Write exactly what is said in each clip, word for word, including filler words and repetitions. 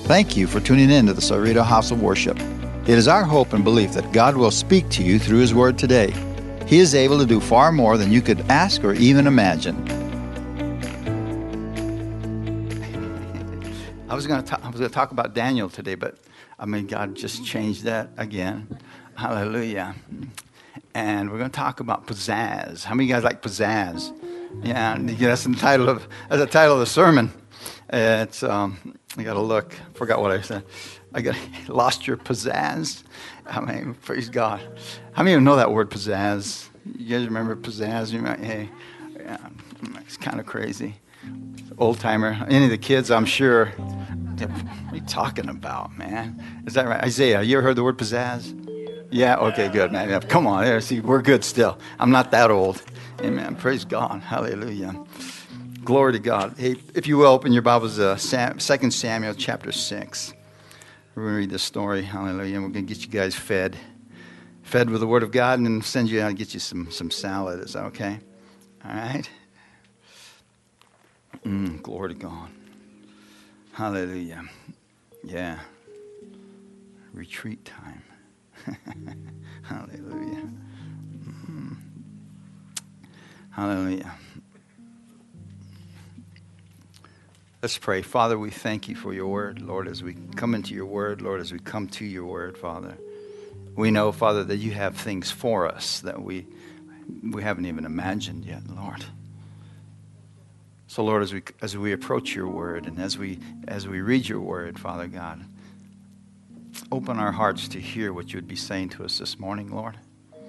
Thank you for tuning in to the Cerrito House of Worship. It is our hope and belief that God will speak to you through His Word today. He is able to do far more than you could ask or even imagine. I was going to I was going to talk about Daniel today, but I mean, God just changed that again. Hallelujah. And we're going to talk about pizzazz. How many of you guys like pizzazz? Yeah, that's the title of that's the title of the sermon. It's um, I got to look. Forgot what I said. I got lost your pizzazz. I mean, praise God. How many of you know that word pizzazz? You guys remember pizzazz? You might, hey, yeah, it's kind of crazy. Old timer. Any of the kids, I'm sure. What are you talking about, man? Is that right, Isaiah? You ever heard the word pizzazz? Yeah. Okay. Good, man. Yeah, come on. There. See, we're good still. I'm not that old. Amen. Praise God. Hallelujah. Glory to God. Hey, if you will, open your Bibles to Sam, Second Samuel chapter six. We're going to read this story. Hallelujah. And we're going to get you guys fed. Fed with the Word of God and then send you out and get you some, some salad. Is that okay? All right? Mm, glory to God. Hallelujah. Yeah. Retreat time. Hallelujah. Mm. Hallelujah. Let's pray. Father, we thank you for your word, Lord, as we come into your word, Lord, as we come to your word, Father. We know, Father, that you have things for us that we we haven't even imagined yet, Lord. So, Lord, as we as we approach your word and as we as we read your word, Father God, open our hearts to hear what you would be saying to us this morning, Lord.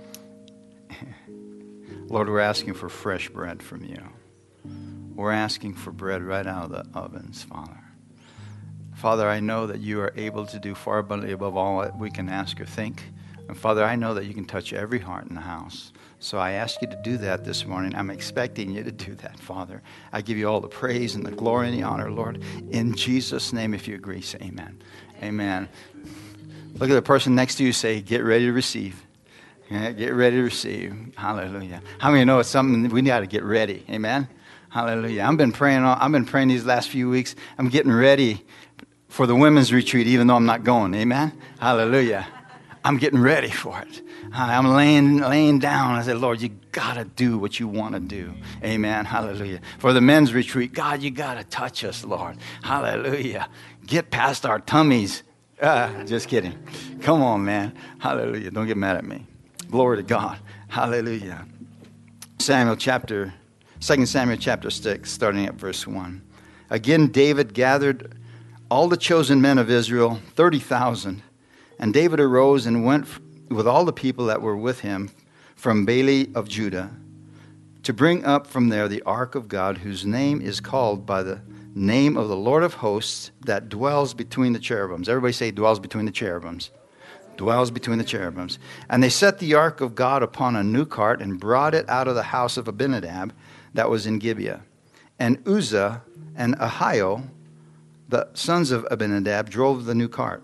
Lord, we're asking for fresh bread from you. We're asking for bread right out of the ovens, Father. Father, I know that you are able to do far abundantly above all that we can ask or think. And Father, I know that you can touch every heart in the house. So I ask you to do that this morning. I'm expecting you to do that, Father. I give you all the praise and the glory and the honor, Lord. In Jesus' name, if you agree, say amen. Amen. Look at the person next to you, say, get ready to receive. Yeah, get ready to receive. Hallelujah. How many know it's something we got to get ready? Amen. Hallelujah. I've been praying. I've been praying these last few weeks. I'm getting ready for the women's retreat, even though I'm not going. Amen. Hallelujah. I'm getting ready for it. I'm laying laying down. I said, Lord, you gotta do what you want to do. Amen. Hallelujah. For the men's retreat, God, you gotta touch us, Lord. Hallelujah. Get past our tummies. Uh, just kidding. Come on, man. Hallelujah. Don't get mad at me. Glory to God. Hallelujah. Samuel chapter. Second Samuel chapter six, starting at verse one. Again, David gathered all the chosen men of Israel, thirty thousand. And David arose and went with all the people that were with him from Baalah of Judah to bring up from there the ark of God, whose name is called by the name of the Lord of hosts, that dwells between the cherubims. Everybody say, dwells between the cherubims. Dwells between the cherubims. And they set the ark of God upon a new cart and brought it out of the house of Abinadab that was in Gibeah. And Uzzah and Ahio, the sons of Abinadab, drove the new cart.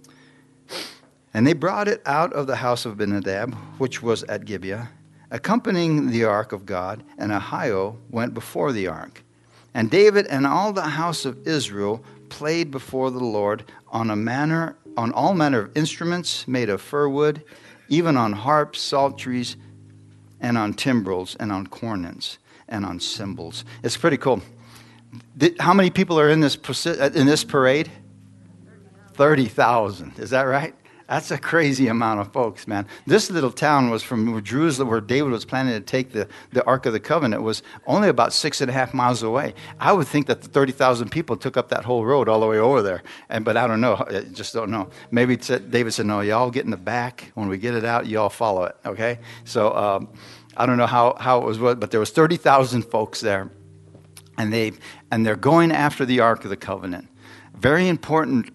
And they brought it out of the house of Abinadab, which was at Gibeah, accompanying the ark of God, and Ahio went before the ark. And David and all the house of Israel played before the Lord on a manner, on all manner of instruments made of fir wood, even on harps, psalteries, and on timbrels, and on cornets, and on cymbals. It's pretty cool. How many people are in this in this parade? thirty thousand. Is that right? That's a crazy amount of folks, man. This little town was from Jerusalem, where David was planning to take the, the Ark of the Covenant, was only about six and a half miles away. I would think that the thirty thousand people took up that whole road all the way over there. And But I don't know. I just don't know. Maybe David said, no, y'all get in the back. When we get it out, y'all follow it, okay? So um, I don't know how, how it was, but there was thirty thousand folks there. And, they, and they're going after the Ark of the Covenant. Very important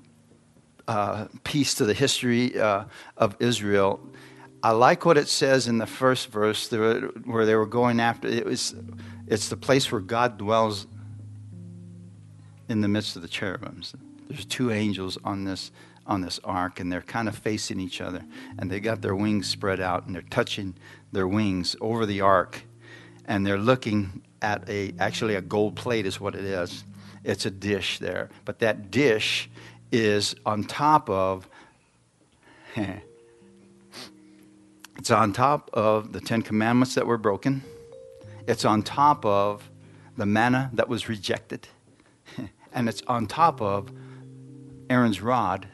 Uh, piece to the history uh, of Israel. I like what it says in the first verse there, where they were going after. It was, it's the place where God dwells in the midst of the cherubims. There's two angels on this on this ark, and they're kind of facing each other, and they got their wings spread out, and they're touching their wings over the ark, and they're looking at a actually a gold plate is what it is. It's a dish there. But that dish is on top of, it's on top of the Ten Commandments that were broken. It's on top of the manna that was rejected. And it's on top of Aaron's rod.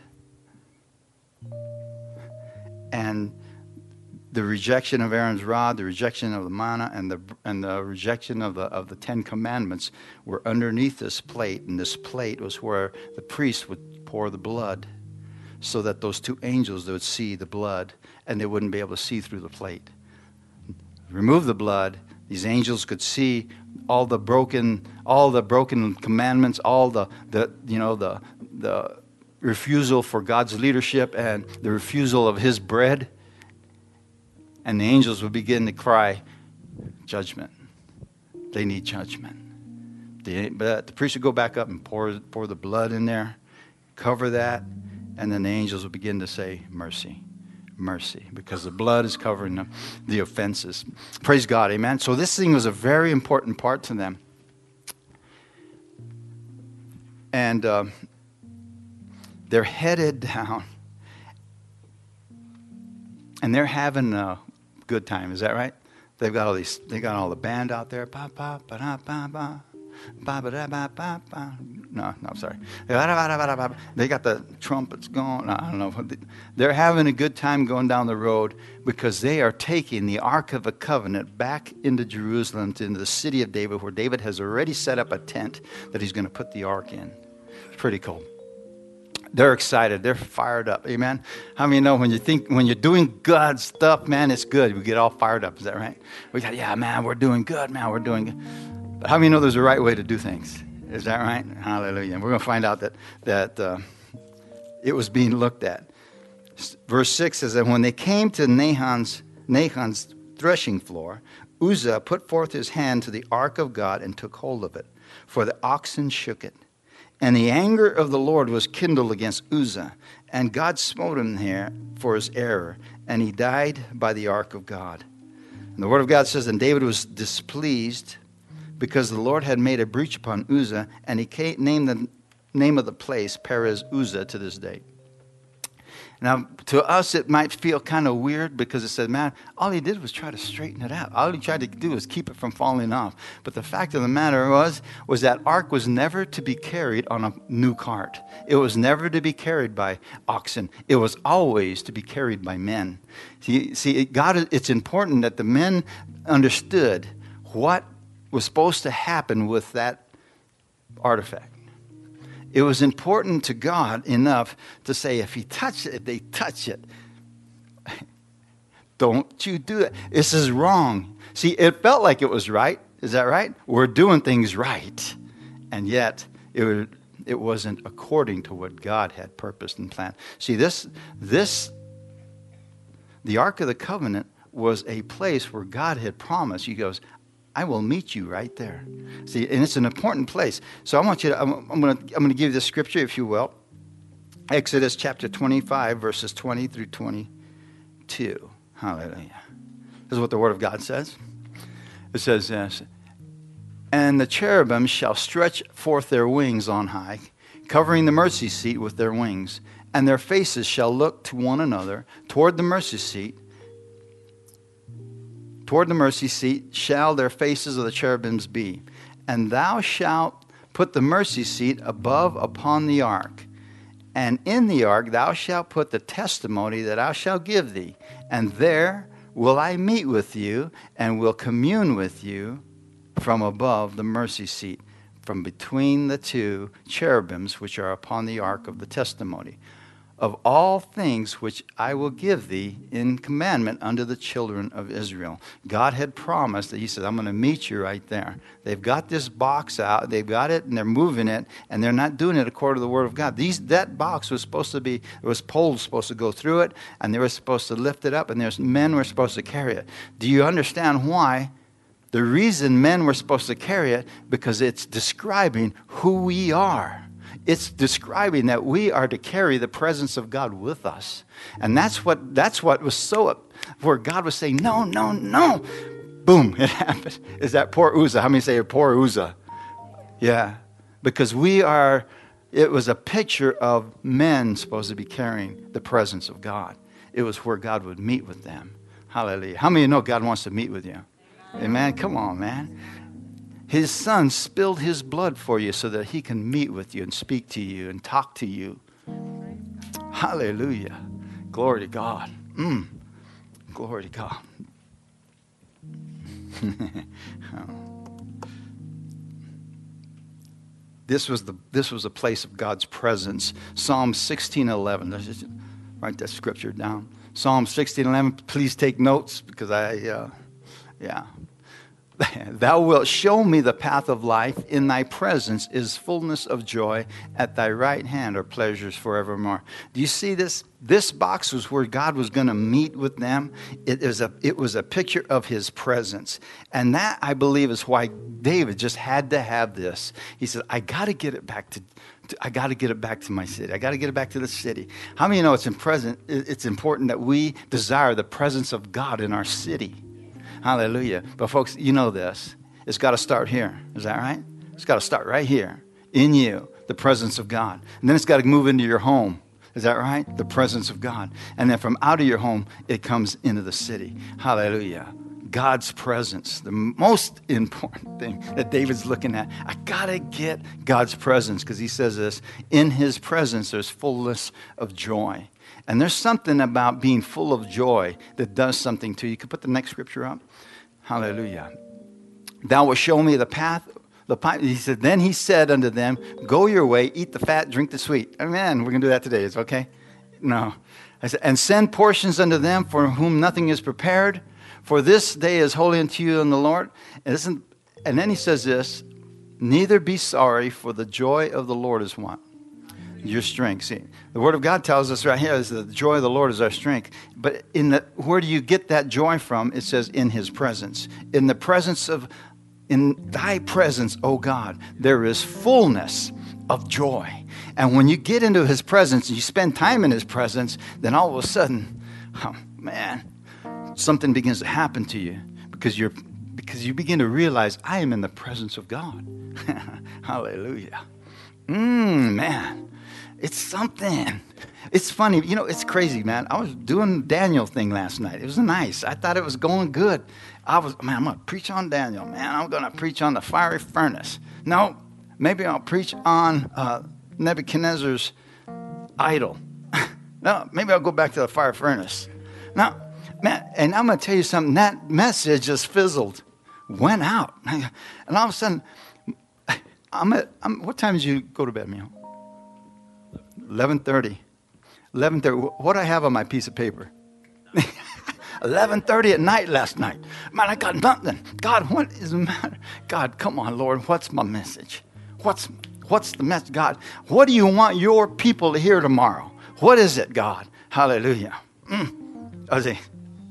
And the rejection of Aaron's rod, the rejection of the manna, and the and the rejection of the of the Ten Commandments were underneath this plate, and this plate was where the priest would pour the blood, so that those two angels they would see the blood, and they wouldn't be able to see through the plate. Remove the blood, these angels could see all the broken, all the broken commandments, all the the you know the the refusal for God's leadership and the refusal of His bread. And the angels would begin to cry, judgment. They need judgment. The, but the priest would go back up and pour, pour the blood in there, cover that, and then the angels would begin to say, mercy, mercy, because the blood is covering the, the offenses. Praise God, amen. So this thing was a very important part to them. And uh, they're headed down, and they're having a good time. Is that right? They've got all these. They got all the band out there. Ba ba ba da ba ba, ba ba da ba ba ba. No, no, I'm sorry. They got the trumpets going. I don't know. They're having a good time going down the road because they are taking the Ark of the Covenant back into Jerusalem, to into the city of David, where David has already set up a tent that he's going to put the Ark in. It's pretty cool. They're excited. They're fired up. Amen. How many know when you think, when you're doing God's stuff, man, it's good. We get all fired up. Is that right? We got, yeah, man, we're doing good, man, we're doing good. But how many know there's a right way to do things? Is that right? Hallelujah. And we're going to find out that, that uh, it was being looked at. Verse six says that when they came to Nahon's, Nahon's threshing floor, Uzzah put forth his hand to the ark of God and took hold of it, for the oxen shook it. And the anger of the Lord was kindled against Uzzah, and God smote him there for his error, and he died by the ark of God. And the word of God says, and David was displeased because the Lord had made a breach upon Uzzah, and he named the name of the place Perez Uzzah to this day. Now, to us, it might feel kind of weird because it says, man, all he did was try to straighten it out. All he tried to do was keep it from falling off. But the fact of the matter was, was that ark was never to be carried on a new cart. It was never to be carried by oxen. It was always to be carried by men. See, see, God, it's important that the men understood what was supposed to happen with that artifact. It was important to God enough to say, if he touch it, if they touch it, don't you do it. This is wrong. See, it felt like it was right. Is that right? We're doing things right. And yet, it would, it wasn't according to what God had purposed and planned. See, this, this, the Ark of the Covenant was a place where God had promised. He goes, I will meet you right there. See, and it's an important place. So I want you to, I'm, I'm going to, I'm going to give you the scripture, if you will. Exodus chapter twenty-five, verses twenty through twenty-two. Hallelujah. This is what the Word of God says. It says this, and the cherubim shall stretch forth their wings on high, covering the mercy seat with their wings, and their faces shall look to one another toward the mercy seat. Toward the mercy seat shall their faces of the cherubims be. And thou shalt put the mercy seat above upon the ark. And in the ark thou shalt put the testimony that I shall give thee. And there will I meet with you, and will commune with you from above the mercy seat, from between the two cherubims which are upon the ark of the testimony, of all things which I will give thee in commandment unto the children of Israel. God had promised that he said, I'm going to meet you right there. They've got this box out, they've got it, and they're moving it, and they're not doing it according to the word of God. These That box was supposed to be, there was poles supposed to go through it, and they were supposed to lift it up, and there's men were supposed to carry it. Do you understand why? The reason men were supposed to carry it, because it's describing who we are. It's describing that we are to carry the presence of God with us. And that's what that's what was so, where God was saying, no, no, no. Boom, it happened. Is that poor Uzzah? How many say poor Uzzah? Yeah. Because we are, it was a picture of men supposed to be carrying the presence of God. It was where God would meet with them. Hallelujah. How many of you know God wants to meet with you? Amen. Come on, man. His son spilled his blood for you so that he can meet with you and speak to you and talk to you. Hallelujah. Glory to God. Mm. Glory to God. This was the this was a place of God's presence. Psalm sixteen eleven. Let's just write that scripture down. Psalm sixteen eleven. Please take notes because I, uh, yeah. Thou wilt show me the path of life. In thy presence is fullness of joy. At thy right hand are pleasures forevermore. Do you see this? This box was where God was going to meet with them. It is a, it was a picture of his presence. And that, I believe, is why David just had to have this. He said, I got to get it back to, to I got to get it back to my city. I got to get it back to the city. How many know it's in present, it's important that we desire the presence of God in our city? Hallelujah. But folks, you know this. It's got to start here. Is that right? It's got to start right here. In you, the presence of God. And then it's got to move into your home. Is that right? The presence of God. And then from out of your home, it comes into the city. Hallelujah. God's presence. The most important thing that David's looking at. I got to get God's presence because he says this. In his presence, there's fullness of joy. And there's something about being full of joy that does something to you. You can put the next scripture up. Hallelujah. Thou wilt show me the path. The path. He said, then he said unto them, go your way, eat the fat, drink the sweet. Amen. We're going to do that today. It's okay? No. I said, and send portions unto them for whom nothing is prepared. For this day is holy unto you in the Lord. And, listen, and then he says this, neither be sorry, for the joy of the Lord is what? Your strength. See, the Word of God tells us right here is that the joy of the Lord is our strength. But in the, where do you get that joy from? It says in his presence. In the presence of, in thy presence, O God, there is fullness of joy. And when you get into his presence and you spend time in his presence, then all of a sudden, oh man, something begins to happen to you because you're because you begin to realize I am in the presence of God. Hallelujah. Mmm, man. It's something. It's funny. You know, it's crazy, man. I was doing Daniel thing last night. It was nice. I thought it was going good. I was, man, I'm going to preach on Daniel, man. I'm going to preach on the fiery furnace. No, maybe I'll preach on uh, Nebuchadnezzar's idol. No, maybe I'll go back to the fire furnace. No, man, and I'm going to tell you something. That message just fizzled, went out. And all of a sudden, I'm at, I'm, what time did you go to bed, Mio? eleven thirty. eleven thirty. What do I have on my piece of paper? eleven thirty at night last night. Man, I got nothing. God, what is the matter? God, come on, Lord. What's my message? What's what's the message? God, what do you want your people to hear tomorrow? What is it, God? Hallelujah. Mm. I was like,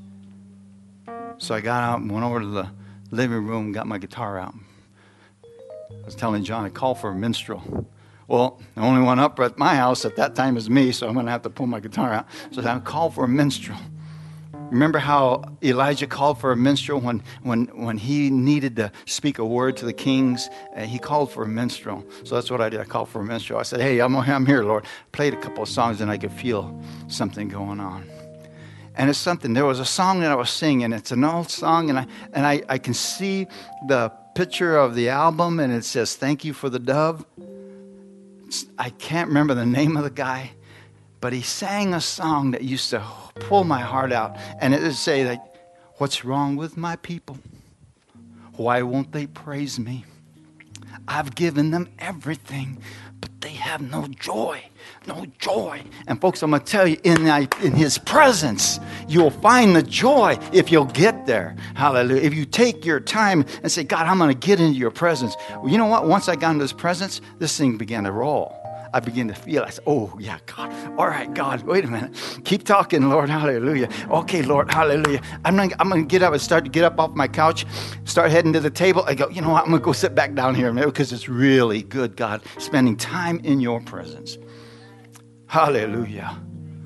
so I got out and went over to the living room and got my guitar out. I was telling John, I called for a minstrel. Well, the only one up at my house at that time is me, so I'm going to have to pull my guitar out. So I called for a minstrel. Remember how Elijah called for a minstrel when, when, when he needed to speak a word to the kings? Uh, he called for a minstrel. So that's what I did. I called for a minstrel. I said, hey, I'm, I'm here, Lord. Played a couple of songs, and I could feel something going on. And it's something. There was a song that I was singing. It's an old song, and I and I, I can see the picture of the album, and it says, thank you for the dove. I can't remember the name of the guy, but he sang a song that used to pull my heart out. And it would say, like, what's wrong with my people? Why won't they praise me? I've given them everything, but they have no joy, no joy. And folks, I'm going to tell you, in, in his presence, you'll find the joy if you'll get there. Hallelujah. If you take your time and say, God, I'm going to get into your presence. Well, you know what? Once I got into his presence, this thing began to roll. I began to feel, I said, oh, yeah, God. All right, God, wait a minute. Keep talking, Lord. Hallelujah. Okay, Lord. Hallelujah. I'm going I'm to get up and start to get up off my couch, start heading to the table. I go, you know what? I'm going to go sit back down here a minute because it's really good, God, spending time in your presence. Hallelujah.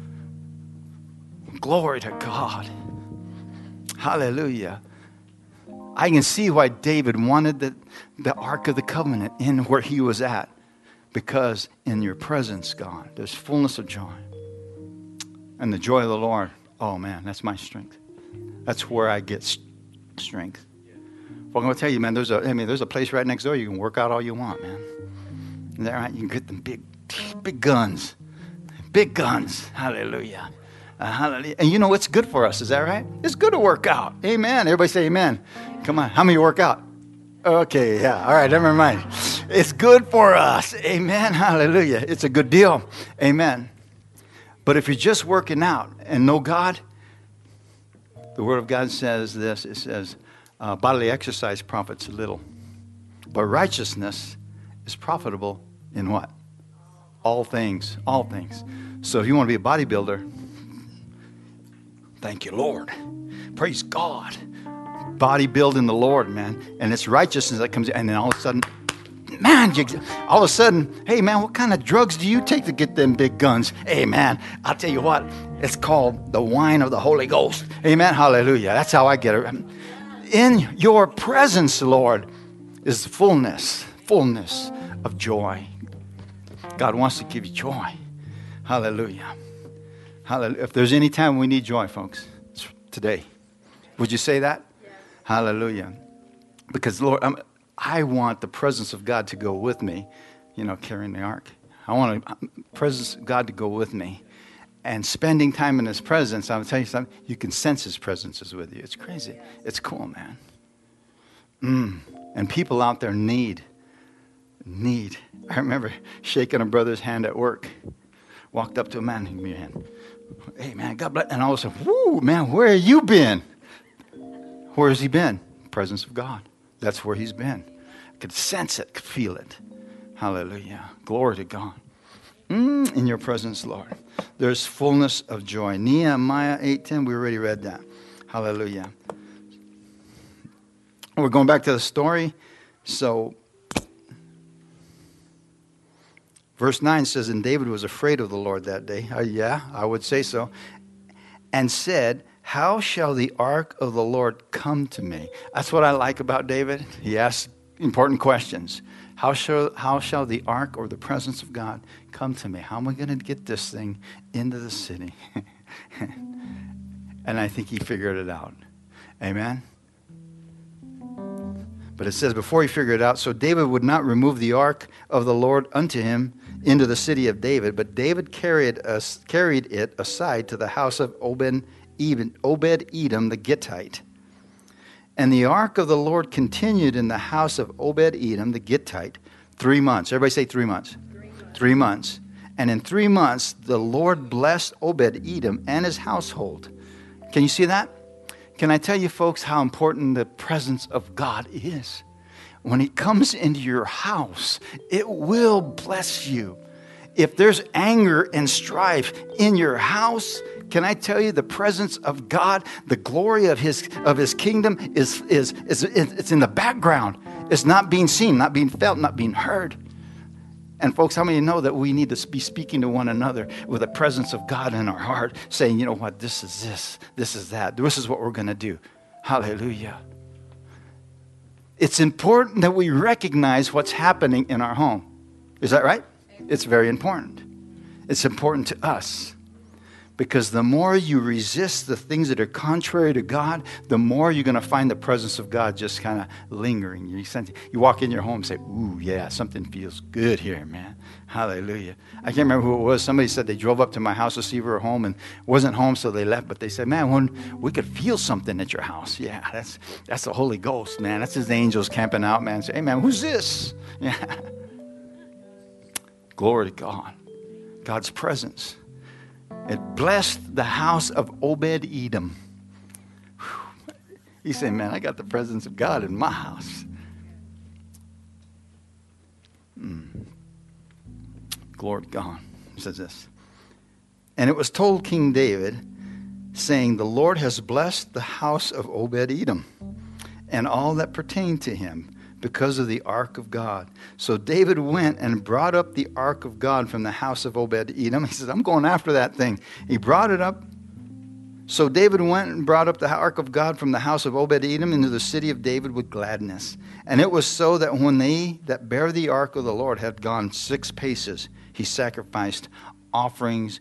Glory to God. Hallelujah. I can see why David wanted the, the Ark of the Covenant in where he was at. Because in your presence, God, there's fullness of joy. And the joy of the Lord, oh man, that's my strength. That's where I get strength. Well, I'm going to tell you, man, there's a, I mean, there's a place right next door you can work out all you want, man. Is that right? You can get them big, big guns. Big guns. Hallelujah. Uh, hallelujah. And you know what's good for us, is that right? It's good to work out. Amen. Everybody say amen. Come on. How many work out? Okay, yeah. All right, never mind. It's good for us. Amen. Hallelujah. It's a good deal. Amen. But if you're just working out and know God, the Word of God says this. It says, uh, bodily exercise profits little, but righteousness is profitable in what? All things. All things. So if you want to be a bodybuilder, thank you, Lord. Praise God. Bodybuilding the Lord, man. And it's righteousness that comes in. And then all of a sudden, man, you, all of a sudden, hey, man, what kind of drugs do you take to get them big guns? Hey, man, I'll tell you what. It's called the wine of the Holy Ghost. Amen. Hallelujah. That's how I get it. In your presence, Lord, is fullness, fullness of joy. God wants to give you joy. Hallelujah. Hallelujah. If there's any time we need joy, folks, it's today. Would you say that? Yes. Hallelujah. Because, Lord, I'm, I want the presence of God to go with me, you know, carrying the ark. I want the presence of God to go with me. And spending time in His presence, I'm going to tell you something, you can sense His presence is with you. It's crazy. It's cool, man. Mm. And people out there need, need. I remember shaking a brother's hand at work. Walked up to a man, give me your hand. Hey, man, God bless. And all of a sudden, whoo, man, where have you been? Where has he been? Presence of God. That's where he's been. I could sense it, could feel it. Hallelujah. Glory to God. Mm, in your presence, Lord. There's fullness of joy. Nehemiah eight ten, we already read that. Hallelujah. We're going back to the story. So, verse nine says, and David was afraid of the Lord that day. Uh, yeah, I would say so. And said, how shall the ark of the Lord come to me? That's what I like about David. He asks important questions. How shall, how shall the ark or the presence of God come to me? How am I going to get this thing into the city? And I think he figured it out. Amen? But it says, before he figured it out, so David would not remove the ark of the Lord unto him into the city of David, but David carried us carried it aside to the house of Obed Edom, Obed Edom the Gittite. And the ark of the Lord continued in the house of Obed Edom the Gittite three months. Everybody say three months. Three months. Three months. And in three months, the Lord blessed Obed Edom and his household. Can you see that? Can I tell you, folks, how important the presence of God is? When He comes into your house, it will bless you. If there's anger and strife in your house, can I tell you the presence of God, the glory of His of His kingdom is is is it's in the background. It's not being seen, not being felt, not being heard. And folks, how many know that we need to be speaking to one another with the presence of God in our heart, saying, you know what, this is this, this is that, this is what we're going to do. Hallelujah. It's important that we recognize what's happening in our home. Is that right? It's very important. It's important to us. Because the more you resist the things that are contrary to God, the more you're going to find the presence of God just kind of lingering. You, sense, you walk in your home and say, ooh, yeah, something feels good here, man. Hallelujah. I can't remember who it was. Somebody said they drove up to my house to see if we were home and wasn't home, so they left. But they said, man, when we could feel something at your house. Yeah, that's that's the Holy Ghost, man. That's His angels camping out, man. Say, hey, man, who's this? Yeah. Glory to God. God's presence. It blessed the house of Obed Edom. He said, man, I got the presence of God in my house. Mm. Glory to God. It says this. And it was told King David, saying, the Lord has blessed the house of Obed Edom and all that pertained to him, because of the ark of God. So David went and brought up the ark of God from the house of Obed Edom. He says, I'm going after that thing. He brought it up. So David went and brought up the ark of God from the house of Obed-Edom into the city of David with gladness. And it was so that when they that bear the ark of the Lord had gone six paces, he sacrificed offerings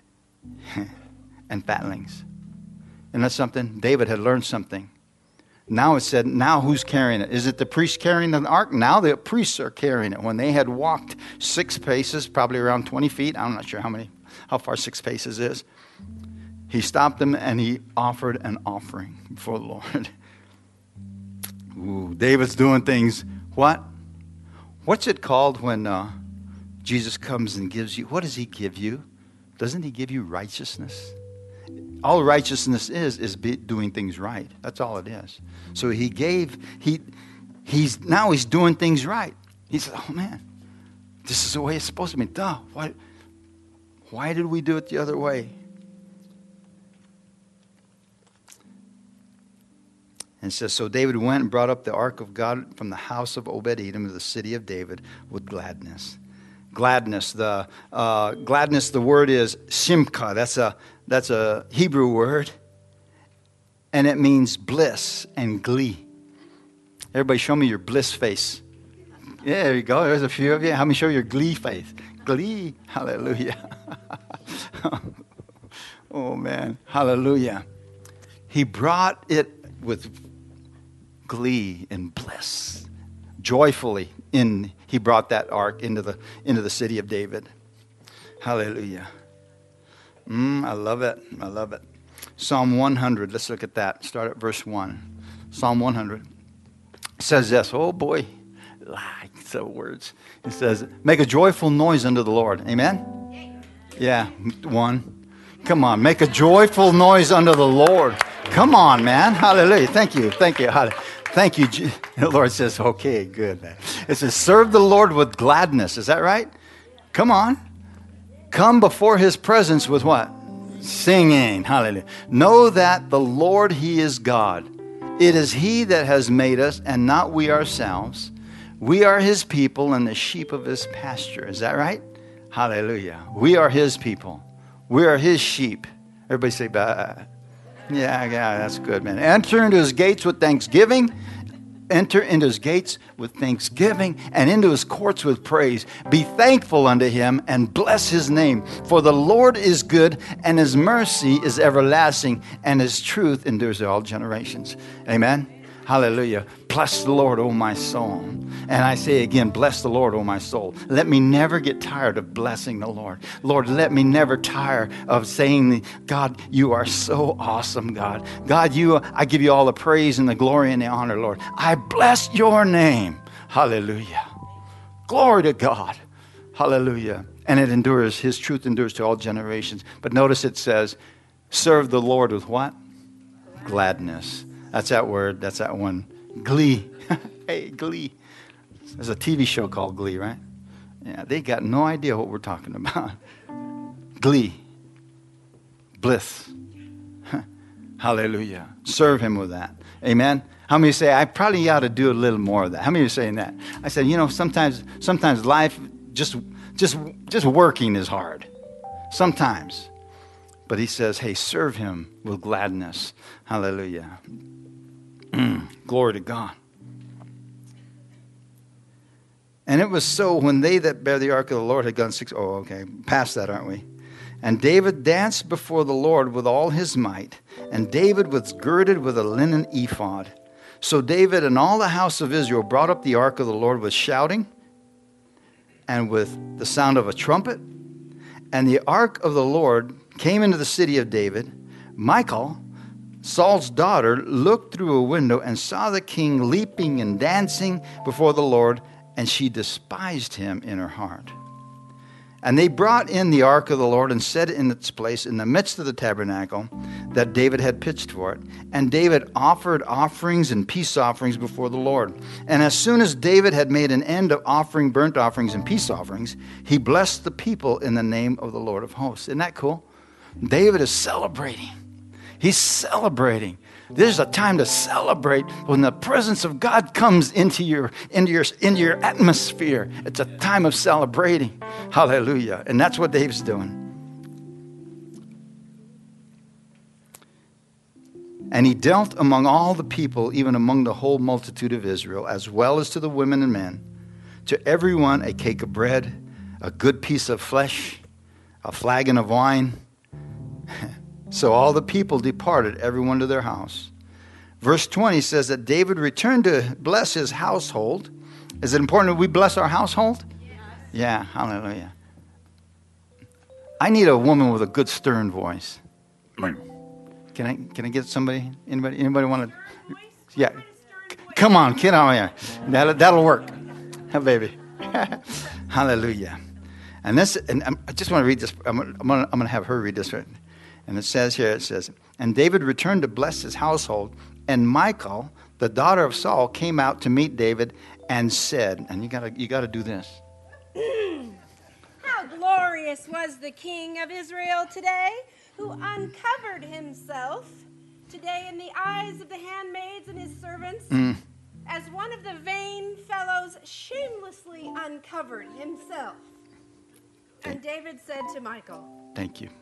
and fatlings. And that's something? David had learned something. Now it said, now who's carrying it? Is it the priest carrying the ark? Now the priests are carrying it. When they had walked six paces, probably around twenty feet, I'm not sure how many, how far six paces is, he stopped them and he offered an offering before the Lord. Ooh, David's doing things. What? What's it called when uh, Jesus comes and gives you? What does he give you? Doesn't he give you righteousness? All righteousness is is be doing things right. That's all it is. So he gave. He he's now he's doing things right. He said, "Oh man, this is the way it's supposed to be." Duh. Why? Why did we do it the other way? And it says, so David went and brought up the ark of God from the house of Obed-Edom to the city of David with gladness. Gladness, the uh, gladness. The word is simcha. That's a that's a Hebrew word, and it means bliss and glee. Everybody, show me your bliss face. Yeah, there you go. There's a few of you. How many show your glee face? Glee, hallelujah. Oh man, hallelujah. He brought it with glee and bliss, joyfully. In he brought that ark into the into the city of David. Hallelujah. Mm, I love it. I love it. Psalm one hundred. Let's look at that. Start at verse one. Psalm one hundred says this. Oh boy, like the words. It says, "Make a joyful noise unto the Lord." Amen. Yeah, one. Come on, make a joyful noise unto the Lord. Come on, man. Hallelujah. Thank you. Thank you. Thank you. The Lord says, okay, good. Man. It says, serve the Lord with gladness. Is that right? Come on. Come before his presence with what? Singing. Hallelujah. Know that the Lord, he is God. It is he that has made us and not we ourselves. We are his people and the sheep of his pasture. Is that right? Hallelujah. We are his people. We are his sheep. Everybody say, bah. Yeah, yeah, that's good, man. Enter into his gates with thanksgiving. Enter into his gates with thanksgiving and into his courts with praise. Be thankful unto him and bless his name. For the Lord is good and his mercy is everlasting and his truth endures to all generations. Amen. Hallelujah. Bless the Lord, O my soul. And I say again, bless the Lord, O my soul. Let me never get tired of blessing the Lord. Lord, let me never tire of saying, God, you are so awesome, God. God, you, I give you all the praise and the glory and the honor, Lord. I bless your name. Hallelujah. Glory to God. Hallelujah. And it endures, his truth endures to all generations. But notice it says, serve the Lord with what? Gladness. That's that word. That's that one. Glee. Hey, Glee. There's a T V show called Glee, right? Yeah, they got no idea what we're talking about. Glee. Bliss. Hallelujah. Serve him with that. Amen. How many say, I probably ought to do a little more of that? How many are saying that? I said, you know, sometimes sometimes life, just just just working is hard. Sometimes. But he says, hey, serve him with gladness. Hallelujah. Mm, glory to God. And it was so when they that bear the ark of the Lord had gone six, oh, okay, past that, aren't we? And David danced before the Lord with all his might, and David was girded with a linen ephod. So David and all the house of Israel brought up the ark of the Lord with shouting and with the sound of a trumpet. And the ark of the Lord came into the city of David. Michal, Saul's daughter, looked through a window and saw the king leaping and dancing before the Lord, and she despised him in her heart. And they brought in the ark of the Lord and set it in its place in the midst of the tabernacle that David had pitched for it. And David offered offerings and peace offerings before the Lord. And as soon as David had made an end of offering burnt offerings and peace offerings, he blessed the people in the name of the Lord of hosts. Isn't that cool? David is celebrating. He's celebrating. There's a time to celebrate when the presence of God comes into your into your into your atmosphere. It's a time of celebrating. Hallelujah. And that's what David's doing. And he dealt among all the people, even among the whole multitude of Israel, as well as to the women and men, to everyone a cake of bread, a good piece of flesh, a flagon of wine. So all the people departed, everyone to their house. Verse twenty says that David returned to bless his household. Is it important that we bless our household? Yes. Yeah, hallelujah. I need a woman with a good stern voice. Can I can I get somebody? Anybody anybody want to? Yeah. Come on, get on here. That'll, that'll work. Huh, baby. Hallelujah. And this, and I just want to read this. I'm going I'm I'm to have her read this. And it says here, it says, and David returned to bless his household, and Michal, the daughter of Saul, came out to meet David and said, and you gotta you gotta do this. How glorious was the king of Israel today, who uncovered himself today in the eyes of the handmaids and his servants, mm. as one of the vain fellows shamelessly uncovered himself. And David said to Michal, thank you.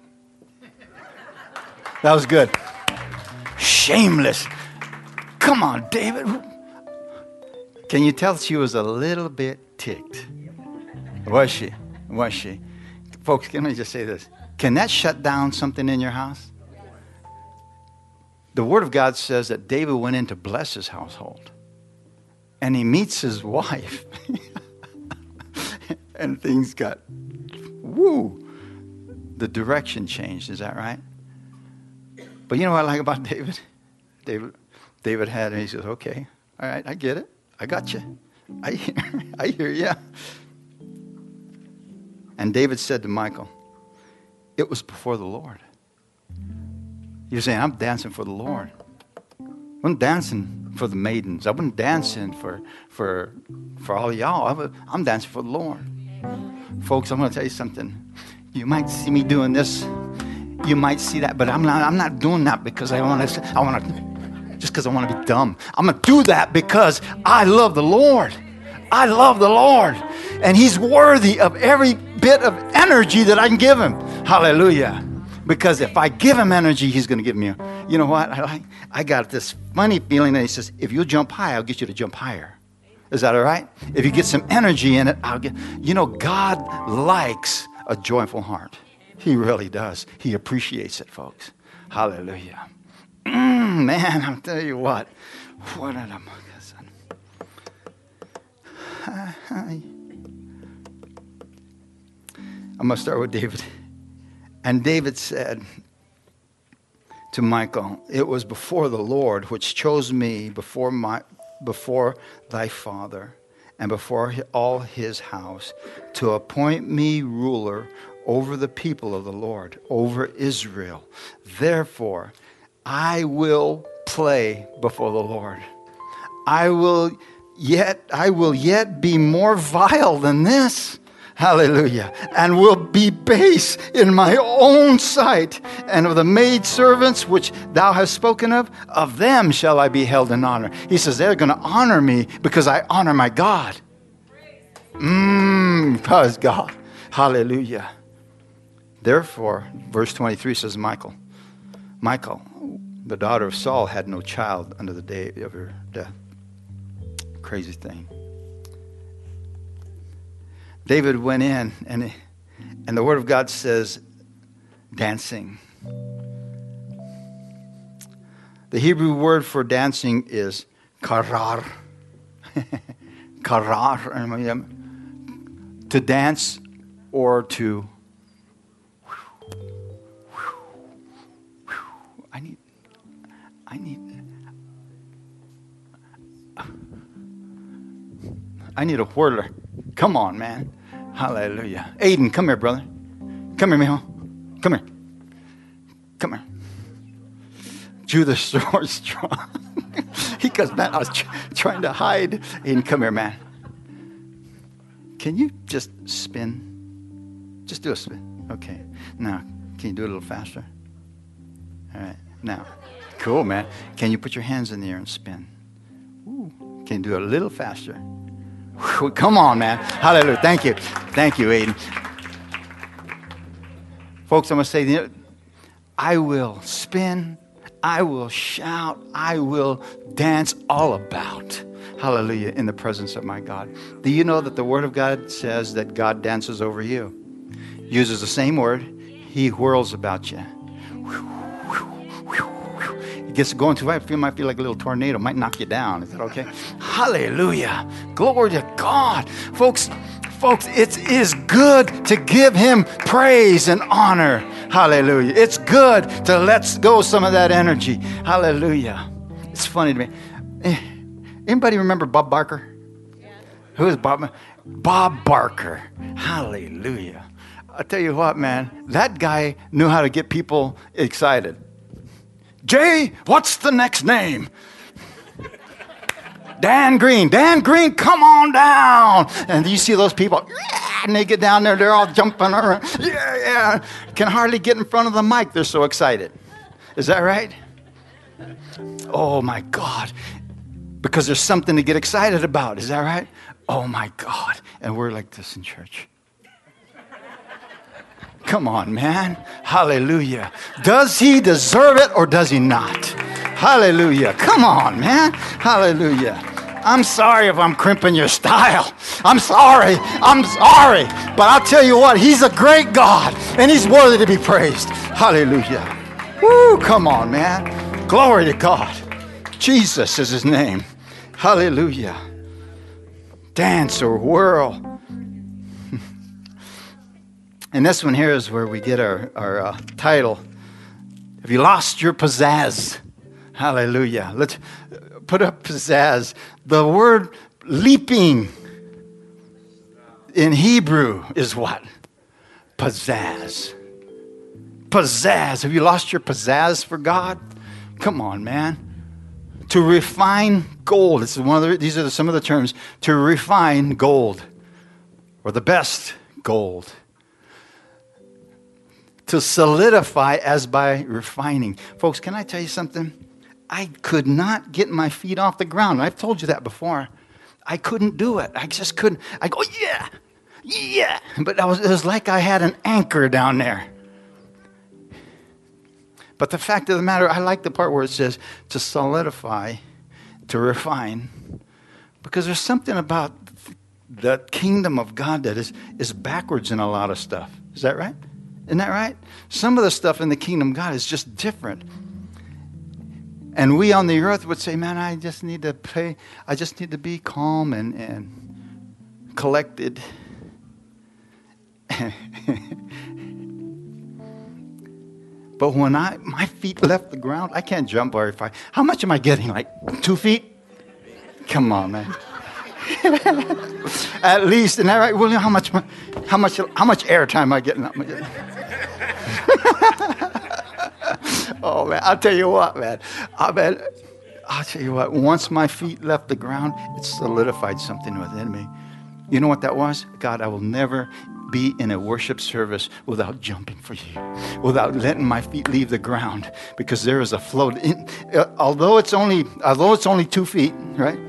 That was good. Shameless. Come on, David. Can you tell she was a little bit ticked? Was she? Was she? Folks, can I just say this? Can that shut down something in your house? The Word of God says that David went in to bless his household. And he meets his wife. And things got, woo. The direction changed. Is that right? But you know what I like about David? David David had, and he says, okay, all right, I get it. I got you. I hear, I hear you. And David said to Michal, it was before the Lord. You're saying, I'm dancing for the Lord. I wasn't dancing for the maidens. I wasn't dancing for for for all of y'all. I was, I'm dancing for the Lord. Folks, I'm going to tell you something. You might see me doing this. You might see that, but I'm not. I'm not doing that because I want to. I want to. Just because I want to be dumb. I'm going to do that because I love the Lord. I love the Lord, and He's worthy of every bit of energy that I can give Him. Hallelujah! Because if I give Him energy, He's going to give me. A, you know what? I I got this funny feeling that He says, "If you jump high, I'll get you to jump higher." Is that all right? If you get some energy in it, I'll get. You know, God likes a joyful heart. He really does. He appreciates it, folks. Hallelujah. Mm, man, I'll tell you what. What an among us. I'm going to start with David. And David said to Michal, it was before the Lord which chose me before my before thy father and before all his house to appoint me ruler over the people of the Lord, over Israel. Therefore, I will play before the Lord. I will yet, I will yet be more vile than this. Hallelujah. And will be base in my own sight. And of the maidservants which thou hast spoken of, of them shall I be held in honor. He says they're going to honor me because I honor my God. Mmm, because God. Hallelujah. Therefore, verse twenty-three says, Michal, Michal, the daughter of Saul, had no child unto the day of her death. Crazy thing. David went in, and, and the Word of God says, dancing. The Hebrew word for dancing is karar. Karar. To dance or to... I need... I need... I need a whirler. Come on, man. Hallelujah. Aiden, come here, brother. Come here, mijo. Come here. Come here. Judas sword strong. He goes, man, I was tr- trying to hide. Aiden, come here, man. Can you just spin? Just do a spin. Okay. Now, can you do it a little faster? All right. Now. Cool, man. Can you put your hands in the air and spin? Ooh. Can you do it a little faster? Whew, come on, man. Hallelujah. Thank you. Thank you, Aiden. Folks, I'm going to say, I will spin I will shout, I will dance all about. Hallelujah, in the presence of my God. Do you know that the Word of God says that God dances over you? Uses the same word. He whirls about you. It gets going too fast. It might feel like a little tornado. Might knock you down. Is that okay? Hallelujah. Glory to God. Folks, folks, it is good to give him praise and honor. Hallelujah. It's good to let go some of that energy. Hallelujah. It's funny to me. Anybody remember Bob Barker? Yeah. Who is Bob? Bob Barker. Hallelujah. I tell you what, man, that guy knew how to get people excited. Jay, what's the next name? Dan Green. Dan Green, come on down. And you see those people, yeah, and they get down there, they're all jumping around. Yeah, yeah. Can hardly get in front of the mic. They're so excited. Is that right? Oh, my God. Because there's something to get excited about. Is that right? Oh, my God. And we're like this in church. Come on, man. Hallelujah. Does he deserve it or does he not? Hallelujah. Come on, man. Hallelujah. I'm sorry if I'm crimping your style. I'm sorry. I'm sorry. But I'll tell you what, he's a great God and he's worthy to be praised. Hallelujah. Woo, come on, man. Glory to God. Jesus is his name. Hallelujah. Dance or whirl. And this one here is where we get our, our uh, title. Have you lost your pizzazz? Hallelujah. Let's put up pizzazz. The word leaping in Hebrew is what? Pizzazz. Pizzazz. Have you lost your pizzazz for God? Come on, man. To refine gold. This is one of the, these are the, some of the terms. To refine gold. Or the best gold. To solidify as by refining. Folks, can I tell you something? I could not get my feet off the ground. I've told you that before. I couldn't do it. I just couldn't. I go, yeah, yeah. But I was, it was like I had an anchor down there. But the fact of the matter, I like the part where it says to solidify, to refine. Because there's something about the kingdom of God that is, is backwards in a lot of stuff. Is that right? Isn't that right? Some of the stuff in the kingdom of God is just different. And we on the earth would say, man, I just need to pray. I just need to be calm and, and collected. But when I my feet left the ground, I can't jump very far. How much am I getting? Like two feet? Come on, man. At least, isn't that right, William? How much how much how much airtime am I getting? Am I getting? Oh, man, I'll tell you what, man. I bet, I'll tell you what, once my feet left the ground, it solidified something within me. You know what that was? God, I will never be in a worship service without jumping for you, without letting my feet leave the ground, because there is a flow. In, uh, although it's only, although it's only two feet, right?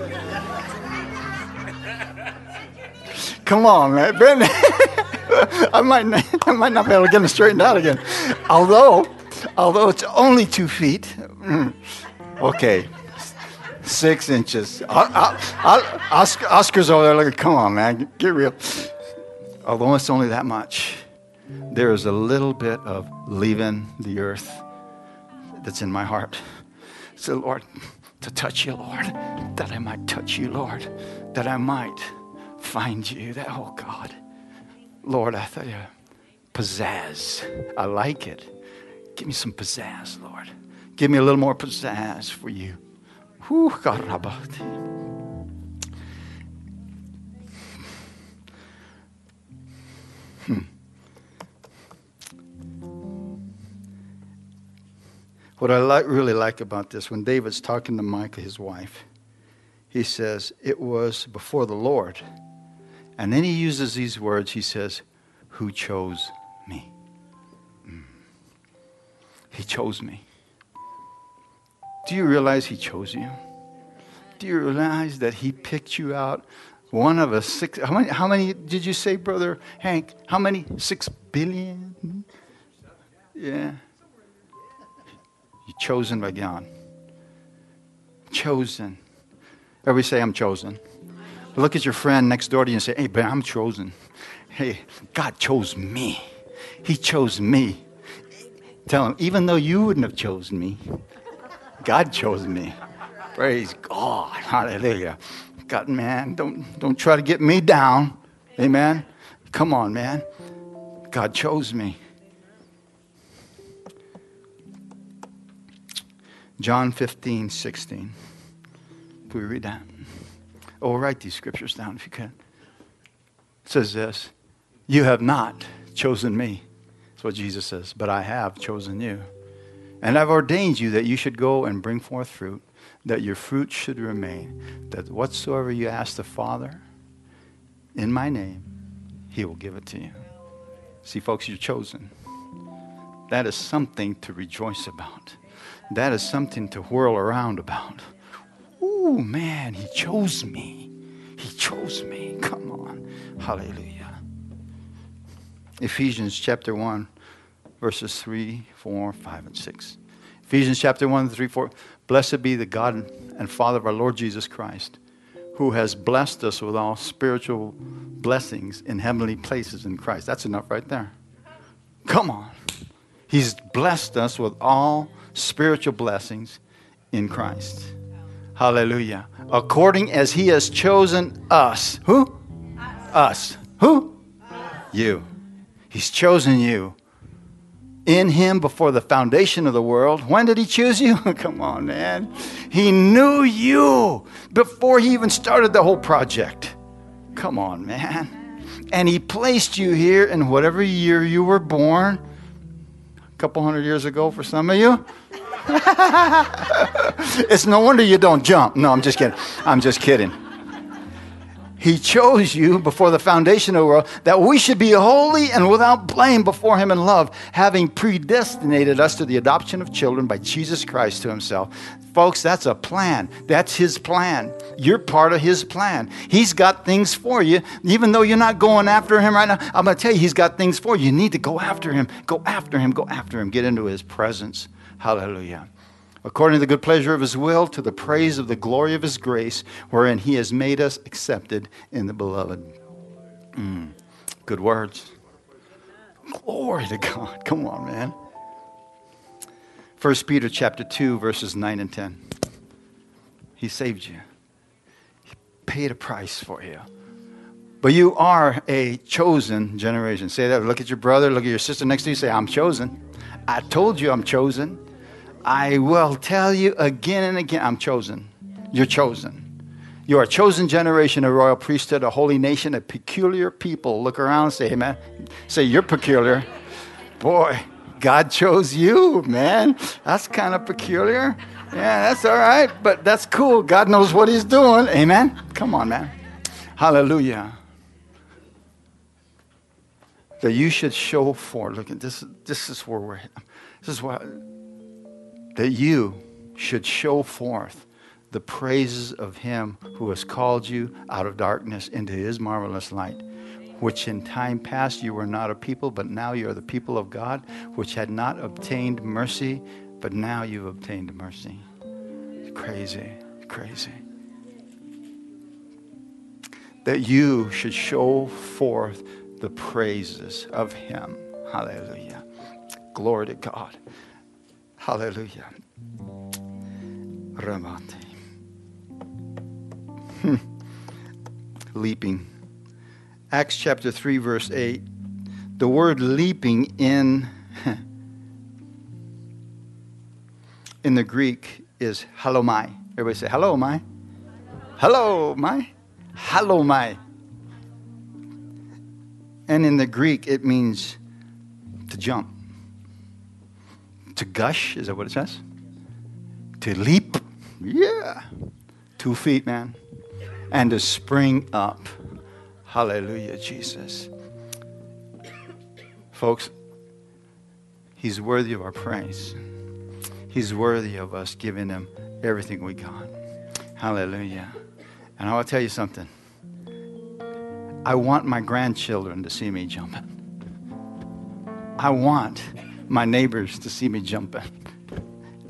Come on, man. Brandon. I might not, I might not be able to get them straightened out again. Although, although it's only two feet. Okay, six inches. I'll, I'll, I'll, Oscar, Oscar's over there looking, come on, man, get real. Although it's only that much, there is a little bit of leaving the earth that's in my heart. So, Lord, to touch you, Lord, that I might touch you, Lord, that I might find you. That, oh, God. Lord, I tell you, pizzazz. I like it. Give me some pizzazz, Lord. Give me a little more pizzazz for you. Whew, God. Hmm. What I like, really like about this, when David's talking to Micah, his wife, he says, it was before the Lord. And then he uses these words. He says, who chose me? Mm. He chose me. Do you realize he chose you? Do you realize that he picked you out? One of us, six, how many, how many did you say, Brother Hank? How many? Six billion? Yeah. You're chosen by God. Chosen. Everybody say, I'm chosen. Look at your friend next door to you and say, hey, but I'm chosen. Hey, God chose me. He chose me. Tell him, even though you wouldn't have chosen me, God chose me. Praise God. Hallelujah. God, man, don't, don't try to get me down. Amen. Come on, man. God chose me. John fifteen, sixteen. Can we read that? Oh, write these scriptures down if you can. It says this. You have not chosen me. That's what Jesus says. But I have chosen you. And I've ordained you that you should go and bring forth fruit, that your fruit should remain, that whatsoever you ask the Father in my name, he will give it to you. See, folks, you're chosen. That is something to rejoice about. That is something to whirl around about. Ooh, man, he chose me. He chose me. Come on. Hallelujah. Ephesians chapter one, verses three, four, five, and six. Ephesians chapter one, three, four. Blessed be the God and Father of our Lord Jesus Christ, who has blessed us with all spiritual blessings in heavenly places in Christ. That's enough right there. Come on. He's blessed us with all spiritual blessings in Christ. Hallelujah. According as he has chosen us. Who? Us. Us. Who? Us. You. He's chosen you. In him before the foundation of the world. When did he choose you? Come on, man. He knew you before he even started the whole project. Come on, man. And he placed you here in whatever year you were born. A couple hundred years ago for some of you. It's no wonder you don't jump. No, I'm just kidding. I'm just kidding. He chose you before the foundation of the world that we should be holy and without blame before him in love, having predestinated us to the adoption of children by Jesus Christ to himself. Folks, that's a plan. That's his plan. You're part of his plan. He's got things for you. Even though you're not going after him right now, I'm going to tell you, he's got things for you. You need to go after him. Go after him. Go after him. Get into his presence. Hallelujah. According to the good pleasure of his will, to the praise of the glory of his grace, wherein he has made us accepted in the beloved. Mm, good words. Glory to God. Come on, man. First Peter chapter two, verses nine and ten. He saved you. He paid a price for you. But you are a chosen generation. Say that. Look at your brother. Look at your sister next to you. Say, I'm chosen. I told you I'm chosen. I will tell you again and again, I'm chosen. You're chosen. You're a chosen generation, a royal priesthood, a holy nation, a peculiar people. Look around and say, hey, man, say, you're peculiar. Boy, God chose you, man. That's kind of peculiar. Yeah, that's all right, but that's cool. God knows what he's doing. Amen? Come on, man. Hallelujah. That you should show forth. Look at this. This is where we're. This is what. That you should show forth the praises of him who has called you out of darkness into his marvelous light, which in time past you were not a people, but now you are the people of God, which had not obtained mercy, but now you've obtained mercy. It's crazy, crazy. That you should show forth the praises of him. Hallelujah. Glory to God. Hallelujah. Ramate. Hmm. Leaping. Acts chapter three, verse eight. The word leaping in, in the Greek is halomai. Everybody say, hello, my. Hello, my. Halomai. And in the Greek, it means to jump. To gush, is that what it says? To leap, yeah. Two feet, man. And to spring up. Hallelujah, Jesus. Folks, he's worthy of our praise. He's worthy of us giving him everything we got. Hallelujah. And I want to tell you something. I want my grandchildren to see me jumping. I want my neighbors to see me jumping.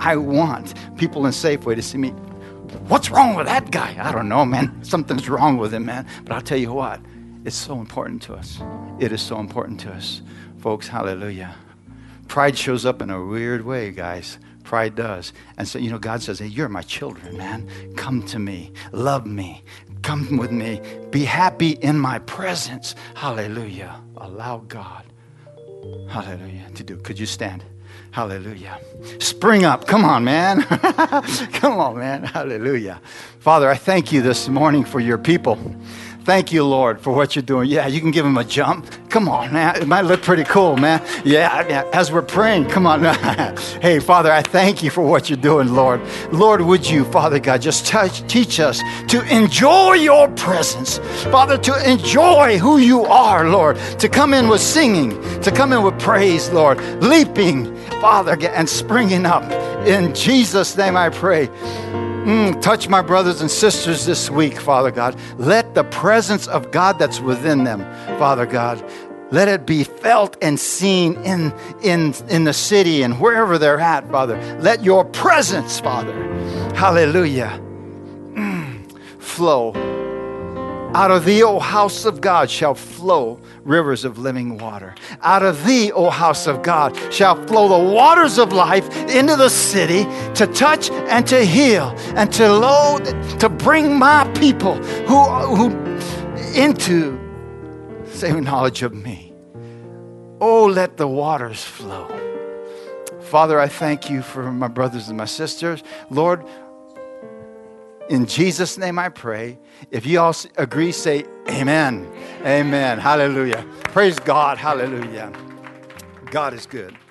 I want people in Safeway to see me. What's wrong with that guy? I don't know, man. Something's wrong with him, man. But I'll tell you what, it's so important to us. It is so important to us. Folks, hallelujah. Pride shows up in a weird way, guys. Pride does. And so, you know, God says, hey, you're my children, man. Come to me. Love me. Come with me. Be happy in my presence. Hallelujah. Allow God, hallelujah, to do. Could you stand? Hallelujah. Spring up. Come on, man. Come on, man. Hallelujah. Father, I thank you this morning for your people. Thank you, Lord, for what you're doing. Yeah, you can give them a jump. Come on, man. It might look pretty cool, man. Yeah, yeah. As we're praying, come on. Hey, Father, I thank you for what you're doing, Lord. Lord, would you, Father God, just touch, teach us to enjoy your presence. Father, to enjoy who you are, Lord. To come in with singing, to come in with praise, Lord. Leaping, Father, and springing up. In Jesus' name I pray. Mm, touch my brothers and sisters this week, Father God. Let the presence of God that's within them, Father God, let it be felt and seen in, in, in the city and wherever they're at, Father. Let your presence, Father, hallelujah, mm, flow. Out of thee, O house of God, shall flow rivers of living water. Out of thee, O house of God, shall flow the waters of life into the city to touch and to heal and to load, to bring my people who, who into saving knowledge of me. Oh, let the waters flow. Father, I thank you for my brothers and my sisters. Lord, in Jesus' name I pray. If you all agree, say amen. Amen. Hallelujah. Praise God. Hallelujah. God is good.